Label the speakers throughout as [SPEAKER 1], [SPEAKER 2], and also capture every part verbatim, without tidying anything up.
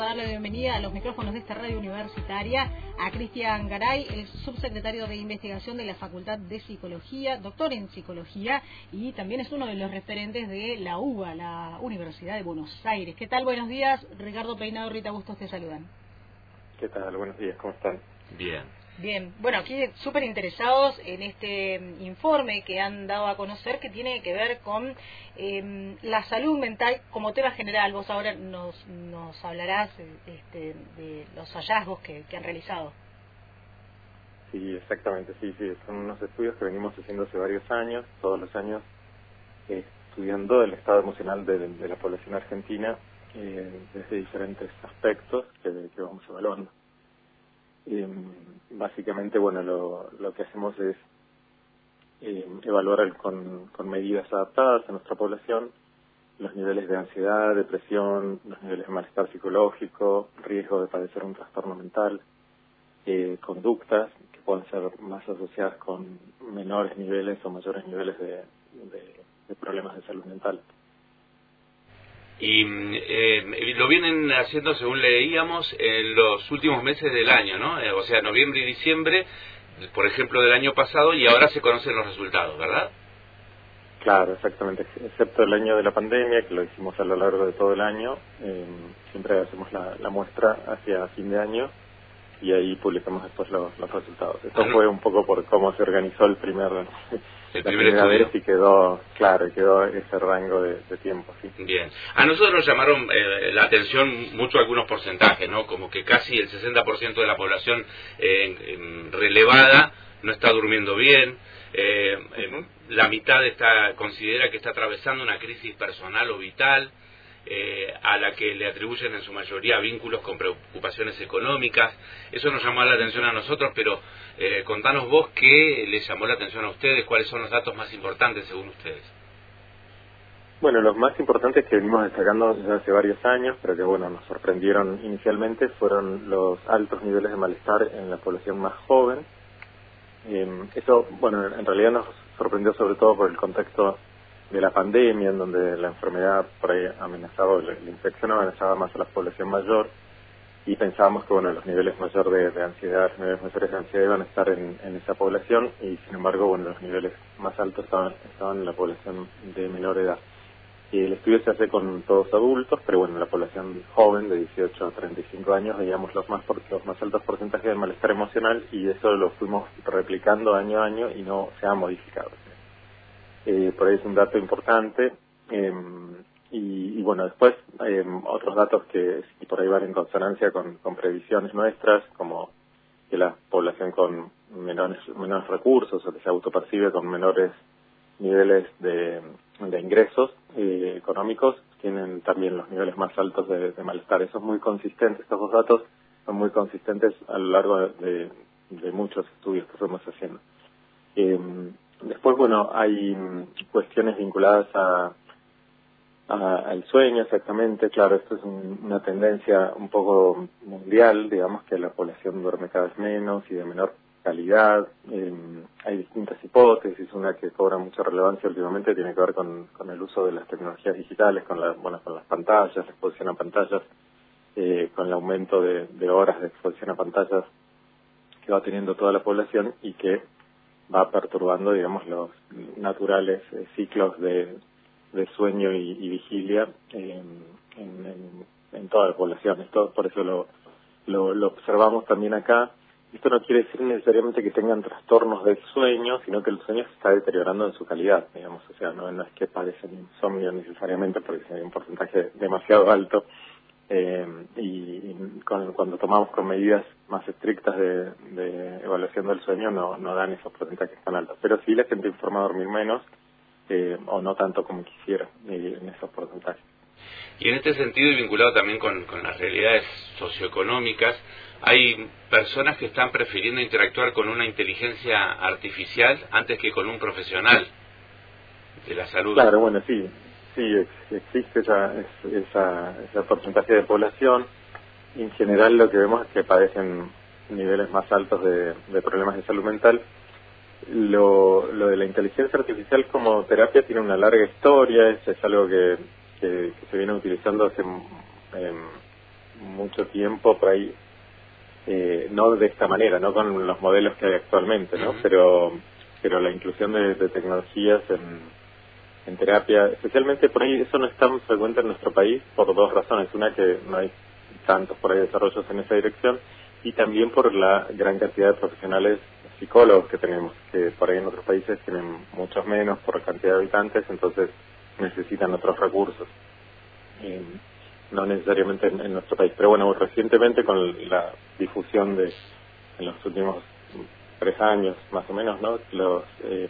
[SPEAKER 1] a darle la bienvenida a los micrófonos de esta radio universitaria a Cristian Garay, el subsecretario de Investigación de la Facultad de Psicología, doctor en Psicología, y también es uno de los referentes de la U B A, la Universidad de Buenos Aires. ¿Qué tal? Buenos días. Ricardo Peinado, Rita Bustos te saludan.
[SPEAKER 2] ¿Qué tal? Buenos días, ¿cómo están?
[SPEAKER 3] Bien.
[SPEAKER 1] Bien, bueno, aquí súper interesados en este informe que han dado a conocer, que tiene que ver con eh, la salud mental como tema general. Vos ahora nos, nos hablarás este, de los hallazgos que, que han realizado.
[SPEAKER 2] Sí, exactamente, sí, sí, son unos estudios que venimos haciendo hace varios años, todos los años, eh, estudiando el estado emocional de, de la población argentina eh, desde diferentes aspectos que, que vamos evaluando. Eh, básicamente, bueno, lo, lo que hacemos es eh, evaluar el, con, con medidas adaptadas a nuestra población los niveles de ansiedad, depresión, los niveles de malestar psicológico, riesgo de padecer un trastorno mental, eh, conductas que pueden ser más asociadas con menores niveles o mayores niveles de, de, de problemas de salud mental.
[SPEAKER 3] Y eh, lo vienen haciendo, según leíamos, en los últimos meses del año, ¿no? Eh, o sea, noviembre y diciembre, por ejemplo, del año pasado, y ahora se conocen los resultados, ¿verdad?
[SPEAKER 2] Claro, exactamente, excepto el año de la pandemia, que lo hicimos a lo largo de todo el año. Eh, siempre hacemos la, la muestra hacia fin de año y ahí publicamos después los, los resultados. Esto ah, no. fue un poco por cómo se organizó el primer...
[SPEAKER 3] El
[SPEAKER 2] la
[SPEAKER 3] primer
[SPEAKER 2] primera
[SPEAKER 3] estudio.
[SPEAKER 2] vez y quedó, claro, y quedó ese rango de, de tiempo, sí.
[SPEAKER 3] Bien. A nosotros nos llamaron eh, la atención mucho algunos porcentajes, ¿no? Como que casi el sesenta por ciento de la población eh, en, relevada no está durmiendo bien, eh, eh, la mitad está considera que está atravesando una crisis personal o vital, eh, a la que le atribuyen en su mayoría vínculos con preocupaciones económicas. Eso nos llamó la atención a nosotros, pero eh, contanos vos qué les llamó la atención a ustedes, cuáles son los datos más importantes según ustedes.
[SPEAKER 2] Bueno, los más importantes que venimos destacando desde hace varios años, pero que bueno, nos sorprendieron inicialmente, fueron los altos niveles de malestar en la población más joven. Eh, eso, bueno, en realidad nos sorprendió sobre todo por el contexto de la pandemia, en donde la enfermedad por ahí amenazaba, la, la infección amenazaba más a la población mayor, y pensábamos que bueno, los niveles mayores de, de ansiedad, los niveles mayores de ansiedad iban a estar en, en esa población, y sin embargo, bueno, los niveles más altos estaban, estaban en la población de menor edad. Y el estudio se hace con todos adultos, pero bueno, la población joven de dieciocho a treinta y cinco años veíamos los más por, los más altos porcentajes de malestar emocional, y eso lo fuimos replicando año a año y no se ha modificado. Eh, por ahí es un dato importante. Eh, y, y bueno, después eh, otros datos que y por ahí van en consonancia con, con previsiones nuestras, como que la población con menores, menores recursos o que se autopercibe con menores niveles de, de ingresos eh, económicos tienen también los niveles más altos de, de malestar. Eso es muy consistente, estos dos datos son muy consistentes a lo largo de, de muchos estudios que fuimos haciendo. Eh, después, bueno, hay cuestiones vinculadas a, a al sueño, exactamente. Claro, esto es un, una tendencia un poco mundial, digamos, que la población duerme cada vez menos y de menor calidad. Eh, hay distintas hipótesis. Una que cobra mucha relevancia últimamente tiene que ver con, con el uso de las tecnologías digitales, con, la, bueno, con las pantallas, la exposición a pantallas, eh, con el aumento de, de horas de exposición a pantallas que va teniendo toda la población y que va perturbando, digamos, los naturales eh, ciclos de, de sueño y, y vigilia eh, en, en, en toda la población. Esto, por eso lo, lo, lo observamos también acá. Esto no quiere decir necesariamente que tengan trastornos del sueño, sino que el sueño se está deteriorando en su calidad, digamos. O sea, no, no es que padecen insomnio necesariamente, porque hay un porcentaje demasiado alto. Eh, y y con, cuando tomamos con medidas más estrictas de, de evaluación del sueño no, no dan esos porcentajes tan altos. Pero sí la gente informa a dormir menos eh, o no tanto como quisiera eh, en esos porcentajes.
[SPEAKER 3] Y en este sentido, y vinculado también con, con las realidades socioeconómicas, hay personas que están prefiriendo interactuar con una inteligencia artificial antes que con un profesional de la salud.
[SPEAKER 2] Claro, bueno, sí, sí ex, existe esa, esa, ese porcentaje de población. En general lo que vemos es que padecen niveles más altos de, de problemas de salud mental. Lo, lo de la inteligencia artificial como terapia tiene una larga historia, es, es algo que, que, que se viene utilizando hace eh, mucho tiempo por ahí, eh, no de esta manera, no con los modelos que hay actualmente, ¿no? Pero, pero la inclusión de, de tecnologías en, en terapia, especialmente por ahí, eso no es tan frecuente en nuestro país por dos razones. Una, que no hay tantos por ahí desarrollos en esa dirección, y también por la gran cantidad de profesionales psicólogos que tenemos, que por ahí en otros países tienen muchos menos por cantidad de habitantes, entonces necesitan otros recursos. Eh, no necesariamente en, en nuestro país. Pero bueno, recientemente con la difusión de, en los últimos tres años más o menos, ¿no? Los, eh,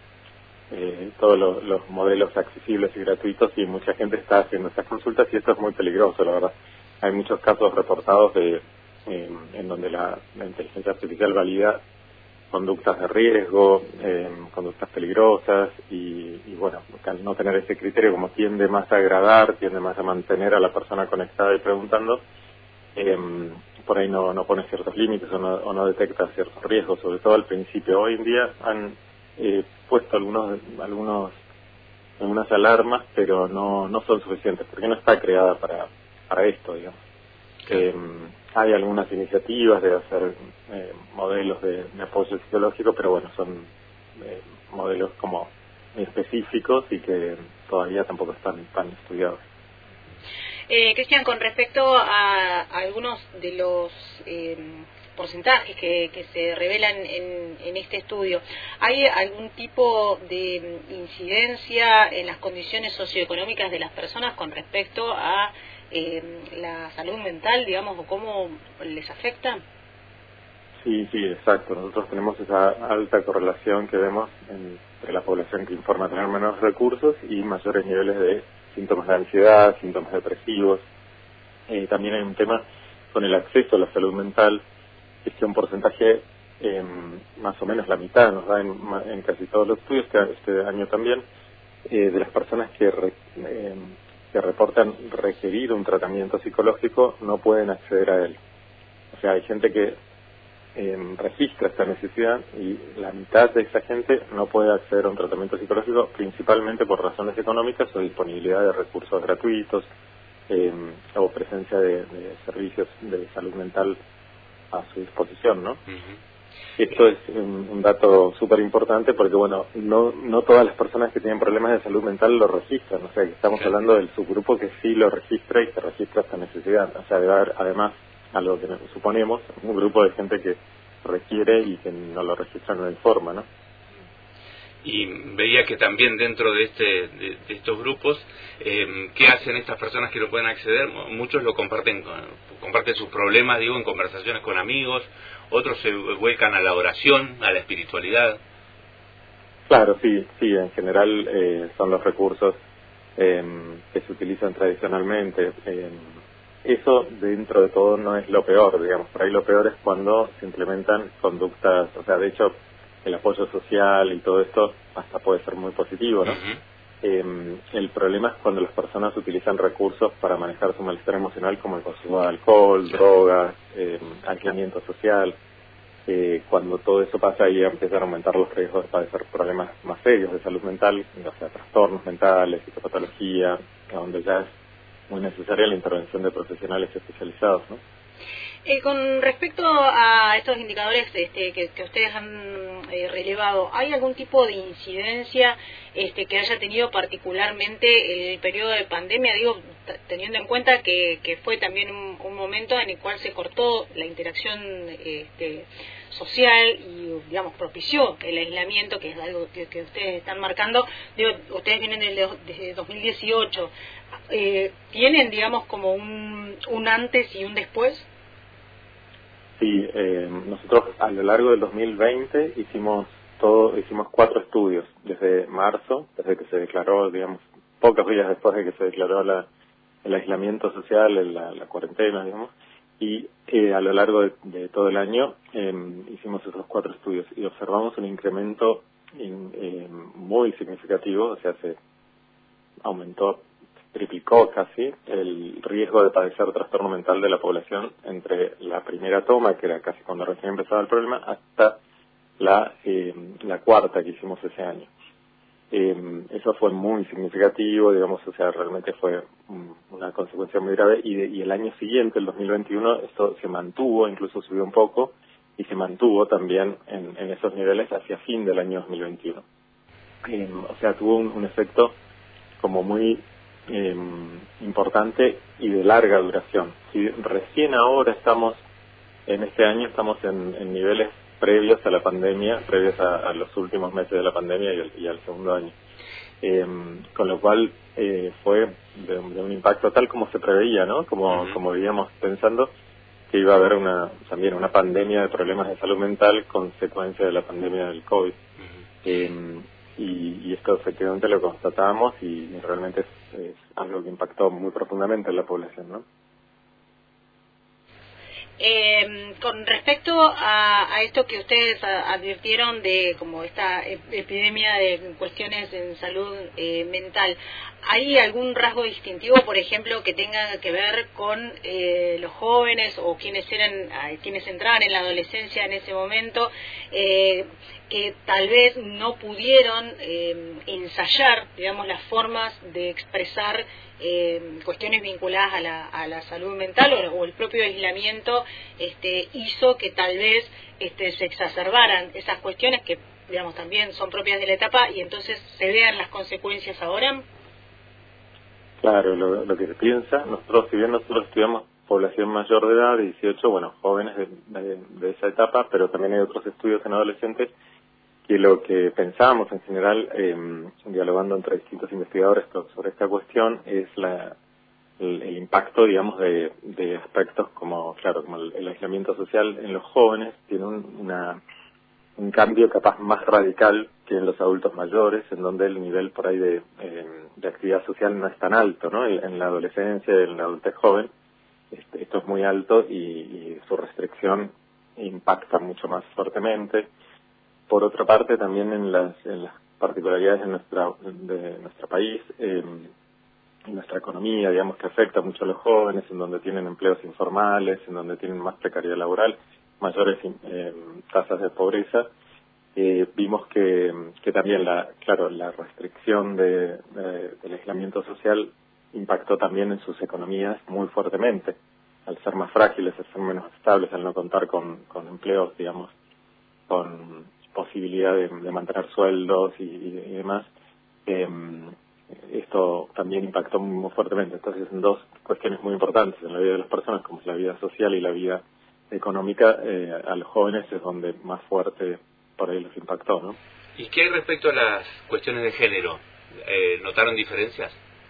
[SPEAKER 2] eh, todos los, los modelos accesibles y gratuitos, y mucha gente está haciendo estas consultas, y esto es muy peligroso, la verdad. Hay muchos casos reportados de eh, en donde la, la inteligencia artificial valida conductas de riesgo, eh, conductas peligrosas, y, y bueno, al no tener ese criterio, como tiende más a agradar, tiende más a mantener a la persona conectada y preguntando, eh, por ahí no, no pone ciertos límites o no, o no detecta ciertos riesgos, sobre todo al principio. Hoy en día han eh, puesto algunos algunos algunas alarmas, pero no no son suficientes, porque no está creada para para esto, digamos. Eh, hay algunas iniciativas de hacer eh, modelos de, de apoyo psicológico, pero bueno, son eh, modelos como específicos y que todavía tampoco están tan estudiados.
[SPEAKER 1] Eh, Cristian, con respecto a, a algunos de los eh, porcentajes que, que se revelan en, en este estudio, ¿hay algún tipo de incidencia en las condiciones socioeconómicas de las personas con respecto a eh, la salud mental, digamos, o cómo les afecta?
[SPEAKER 2] Sí, sí, exacto. Nosotros tenemos esa alta correlación que vemos entre la población que informa tener menos recursos y mayores niveles de síntomas de ansiedad, síntomas depresivos. Eh, también hay un tema con el acceso a la salud mental, que es que un porcentaje, eh, más o menos la mitad, nos da en, en casi todos los estudios, que este año también, eh, de las personas que, re, eh, que reportan requerir un tratamiento psicológico no pueden acceder a él. O sea, hay gente que eh, registra esta necesidad, y la mitad de esa gente no puede acceder a un tratamiento psicológico, principalmente por razones económicas o disponibilidad de recursos gratuitos, eh, o presencia de, de servicios de salud mental a su disposición, ¿no? Uh-huh. Esto es un, un dato súper importante, porque bueno, no no todas las personas que tienen problemas de salud mental lo registran. O sea, que estamos sí. hablando del subgrupo que sí lo registra y que registra esta necesidad. O sea, debe haber además, algo que suponemos, un grupo de gente que requiere y que no lo registra, no lo informa, ¿no?
[SPEAKER 3] Y veía que también dentro de este de, de estos grupos, eh, ¿qué hacen estas personas que no pueden acceder? Muchos lo comparten, comparten sus problemas, digo, en conversaciones con amigos, otros se vuelcan a la oración, a la espiritualidad.
[SPEAKER 2] Claro, sí, sí, en general eh, son los recursos eh, que se utilizan tradicionalmente. Eh, Eso, dentro de todo, no es lo peor, digamos. Por ahí lo peor es cuando se implementan conductas, o sea, de hecho, el apoyo social y todo esto hasta puede ser muy positivo, ¿no? Uh-huh. Eh, el problema es cuando las personas utilizan recursos para manejar su malestar emocional, como el consumo de alcohol, drogas, eh, aislamiento social. Eh, cuando todo eso pasa, y empiezan a aumentar los riesgos de padecer problemas más serios de salud mental, o sea, trastornos mentales, psicopatología, donde ya es muy necesaria la intervención de profesionales especializados, ¿no?
[SPEAKER 1] Eh, con respecto a estos indicadores este, que, que ustedes han eh, relevado, ¿hay algún tipo de incidencia este, que haya tenido particularmente el periodo de pandemia? Digo, t- teniendo en cuenta que, que fue también un, un momento en el cual se cortó la interacción este, social y, digamos, propició el aislamiento, que es algo que, que ustedes están marcando. Digo, ustedes vienen desde, desde dos mil dieciocho. Eh, ¿Tienen, digamos, como un, un antes y un después?
[SPEAKER 2] Sí, eh, nosotros a lo largo del dos mil veinte hicimos todo, hicimos cuatro estudios desde marzo, desde que se declaró, digamos, pocos días después de que se declaró la, el aislamiento social, la, la cuarentena, digamos, y eh, a lo largo de, de todo el año eh, hicimos esos cuatro estudios y observamos un incremento in, eh, muy significativo, o sea, se aumentó, triplicó casi el riesgo de padecer trastorno mental de la población entre la primera toma, que era casi cuando recién empezaba el problema, hasta la eh, la cuarta que hicimos ese año. Eh, eso fue muy significativo, digamos, o sea, realmente fue una consecuencia muy grave, y, de, y el año siguiente, el dos mil veintiuno, esto se mantuvo, incluso subió un poco, y se mantuvo también en, en esos niveles hacia fin del año dos mil veintiuno. Eh, o sea, tuvo un, un efecto como muy eh, importante y de larga duración. Si recién ahora estamos, en este año estamos en, en niveles previos a la pandemia, previos a, a los últimos meses de la pandemia y, el, y al segundo año. Eh, con lo cual eh, fue de, de un impacto tal como se preveía, ¿no? Como, uh-huh. como veíamos pensando que iba a haber una también una pandemia de problemas de salud mental consecuencia de la pandemia del COVID. Uh-huh. Eh, y, y esto efectivamente lo constatamos y realmente es, es algo que impactó muy profundamente en la población, ¿no?
[SPEAKER 1] Eh, con respecto a, a esto que ustedes a, advirtieron de como esta epidemia de cuestiones en salud eh, mental, ¿hay algún rasgo distintivo, por ejemplo, que tenga que ver con eh, los jóvenes o quienes eran, quienes entraban en la adolescencia en ese momento, eh, que tal vez no pudieron eh, ensayar, digamos, las formas de expresar eh, cuestiones vinculadas a la, a la salud mental, o, o el propio aislamiento este, hizo que tal vez este, se exacerbaran esas cuestiones que, digamos, también son propias de la etapa y entonces se vean las consecuencias ahora?
[SPEAKER 2] Claro, lo, lo que se piensa, nosotros, si bien nosotros estudiamos población mayor de edad, de dieciocho, bueno, jóvenes de, de, de esa etapa, pero también hay otros estudios en adolescentes, que lo que pensábamos en general, eh, dialogando entre distintos investigadores sobre esta cuestión, es la, el, el impacto, digamos, de, de aspectos como, claro, como el, el aislamiento social en los jóvenes tiene un, una, un cambio capaz más radical que en los adultos mayores, en donde el nivel por ahí de, eh, de actividad social no es tan alto, ¿no? En la adolescencia, en la adultez joven, este, esto es muy alto y, y su restricción impacta mucho más fuertemente. Por otra parte, también en las, en las particularidades de, nuestra, de nuestro país, eh, en nuestra economía, digamos, que afecta mucho a los jóvenes, en donde tienen empleos informales, en donde tienen más precariedad laboral, mayores eh, tasas de pobreza, eh, vimos que, que también, la claro, la restricción de, de, del aislamiento social impactó también en sus economías muy fuertemente, al ser más frágiles, al ser menos estables, al no contar con, con empleos, digamos, con posibilidad de, de mantener sueldos y, y demás, eh, esto también impactó muy fuertemente. Entonces, en dos cuestiones muy importantes en la vida de las personas, como es la vida social y la vida económica, eh, a los jóvenes es donde más fuerte por ahí los impactó, ¿no?
[SPEAKER 3] ¿Y qué hay respecto a las cuestiones de género? Eh, ¿Notaron diferencias?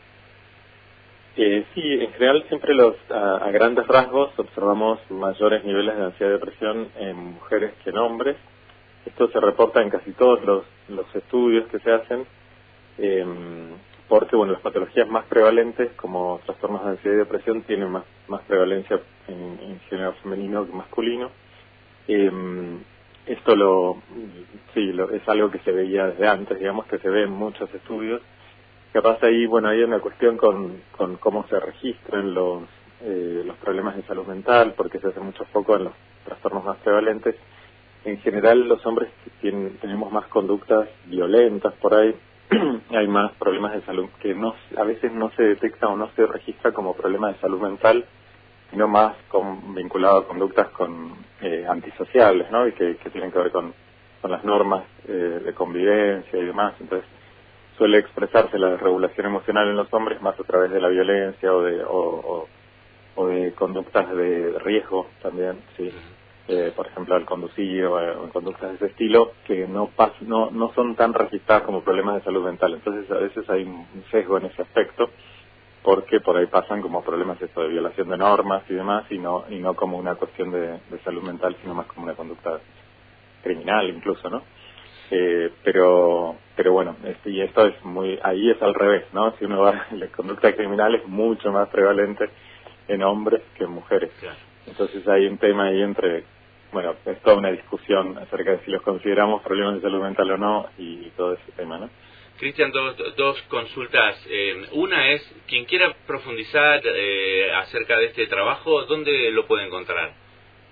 [SPEAKER 2] Eh, sí, en general siempre los a, a grandes rasgos observamos mayores niveles de ansiedad y depresión en mujeres que en hombres. Esto se reporta en casi todos los, los estudios que se hacen, eh, porque bueno, las patologías más prevalentes, como trastornos de ansiedad y depresión, tienen más, más prevalencia en, en género femenino que masculino. Eh, esto lo, sí, lo, es algo que se veía desde antes, digamos, que se ve en muchos estudios. Capaz ahí, bueno, hay una cuestión con, con cómo se registran los, eh, los problemas de salud mental, porque se hace mucho foco en los trastornos más prevalentes. En general, los hombres tienen, tenemos más conductas violentas por ahí, hay más problemas de salud que no a veces no se detecta o no se registra como problemas de salud mental, sino más con, vinculado a conductas con eh, antisociales, ¿no? Y que, que tienen que ver con, con las normas eh, de convivencia y demás. Entonces, suele expresarse la desregulación emocional en los hombres más a través de la violencia o de, o, o, o de conductas de riesgo también, sí. Eh, por ejemplo, al conducir o, o en conductas de ese estilo, que no, pas, no no son tan registradas como problemas de salud mental. Entonces, a veces hay un sesgo en ese aspecto, porque por ahí pasan como problemas esto de violación de normas y demás, y no y no como una cuestión de, de salud mental, sino más como una conducta criminal incluso, ¿no? Eh, pero pero bueno, este, y esto es muy, ahí es al revés, ¿no? Si uno va, la conducta criminal es mucho más prevalente en hombres que en mujeres. Entonces hay un tema ahí entre, bueno, es toda una discusión acerca de si los consideramos problemas de salud mental o no, y, y todo ese tema, ¿no?
[SPEAKER 3] Cristian, dos, dos consultas. Eh, una es, quien quiera profundizar eh, acerca de este trabajo, ¿dónde lo puede encontrar?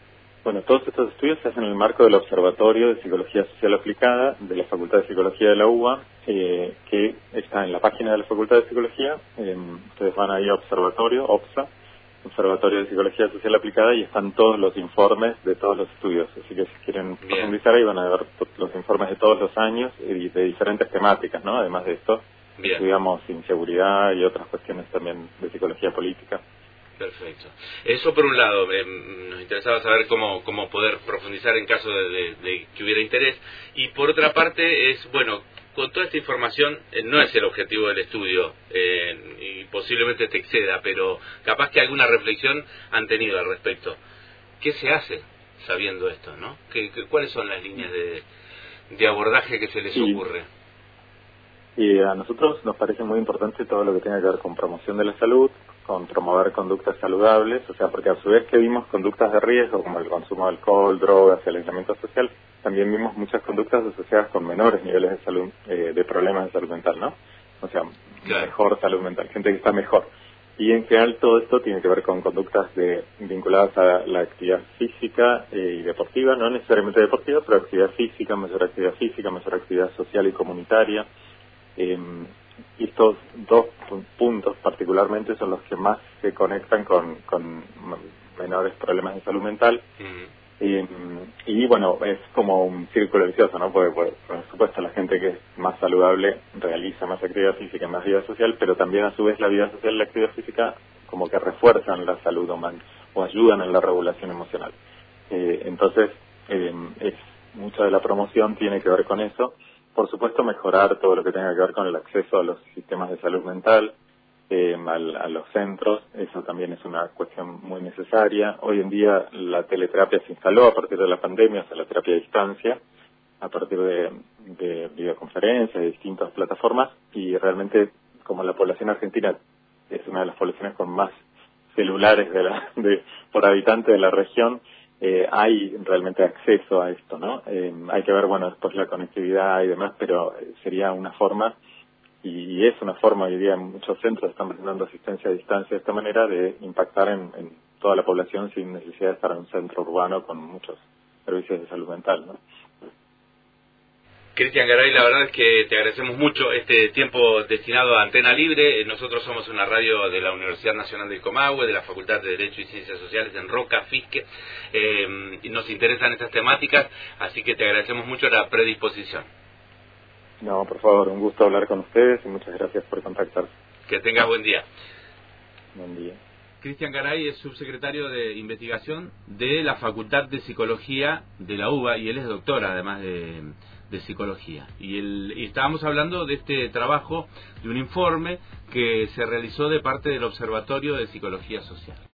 [SPEAKER 2] Bueno, todos estos estudios se hacen en el marco del Observatorio de Psicología Social Aplicada de la Facultad de Psicología de la U B A, eh, que está en la página de la Facultad de Psicología. Eh, ustedes van ahí a Observatorio, OPSA, Observatorio de Psicología Social Aplicada, y están todos los informes de todos los estudios. Así que si quieren
[SPEAKER 3] Bien.
[SPEAKER 2] profundizar ahí van a ver los informes de todos los años y de diferentes temáticas, ¿no? Además de esto,
[SPEAKER 3] Bien.
[SPEAKER 2] estudiamos inseguridad y otras cuestiones también de psicología política.
[SPEAKER 3] Perfecto. Eso por un lado, eh, nos interesaba saber cómo, cómo poder profundizar en caso de, de, de que hubiera interés. Y por otra parte es, bueno, con toda esta información, eh, no es el objetivo del estudio, eh, y posiblemente te exceda, pero capaz que alguna reflexión han tenido al respecto. ¿Qué se hace sabiendo esto, no? ¿Qué, qué, ¿Cuáles son las líneas de, de abordaje que se les
[SPEAKER 2] Sí.
[SPEAKER 3] ocurre?
[SPEAKER 2] Y a nosotros nos parece muy importante todo lo que tenga que ver con promoción de la salud, con promover conductas saludables, o sea, porque a su vez que vimos conductas de riesgo como el consumo de alcohol, drogas, el aislamiento social, también vimos muchas conductas asociadas con menores niveles de salud, eh, de problemas de salud mental, ¿no? O sea,
[SPEAKER 3] Claro.
[SPEAKER 2] mejor salud mental, gente que está mejor. Y en general todo esto tiene que ver con conductas de, vinculadas a la actividad física eh, y deportiva, no necesariamente deportiva, pero actividad física, mayor actividad física, mayor actividad social y comunitaria. Eh, y estos dos puntos particularmente son los que más se conectan con, con menores problemas de salud mental.
[SPEAKER 3] Uh-huh.
[SPEAKER 2] Eh, y bueno, es como un círculo vicioso, ¿no? Porque por, por supuesto la gente que es más saludable realiza más actividad física y más vida social, pero también a su vez la vida social y la actividad física como que refuerzan la salud humana o ayudan en la regulación emocional. Eh, entonces, eh, es mucha de la promoción tiene que ver con eso. Por supuesto, mejorar todo lo que tenga que ver con el acceso a los sistemas de salud mental, eh, al, a los centros. Eso también es una cuestión muy necesaria. Hoy en día la teleterapia se instaló a partir de la pandemia, o sea, la terapia a distancia, a partir de, de videoconferencias, de distintas plataformas, y realmente como la población argentina es una de las poblaciones con más celulares de la, de, por habitante de la región, Eh, hay realmente acceso a esto, ¿no? Eh, hay que ver, bueno, después la conectividad y demás, pero sería una forma, y, y es una forma, hoy día en muchos centros están brindando asistencia a distancia de esta manera, de impactar en, en toda la población sin necesidad de estar en un centro urbano con muchos servicios de salud mental, ¿no?
[SPEAKER 3] Cristian Garay, la verdad es que te agradecemos mucho este tiempo destinado a Antena Libre. Nosotros somos una radio de la Universidad Nacional del Comahue, de la Facultad de Derecho y Ciencias Sociales en Roca, Fisque, eh, y nos interesan estas temáticas, así que te agradecemos mucho la predisposición.
[SPEAKER 2] No, por favor, un gusto hablar con ustedes y muchas gracias por contactarse.
[SPEAKER 3] Que tengas buen día.
[SPEAKER 2] Buen día.
[SPEAKER 3] Cristian Garay es subsecretario de Investigación de la Facultad de Psicología de la U B A y él es doctor, además de, de Psicología. Y, el, y estábamos hablando de este trabajo, de un informe que se realizó de parte del Observatorio de Psicología Social.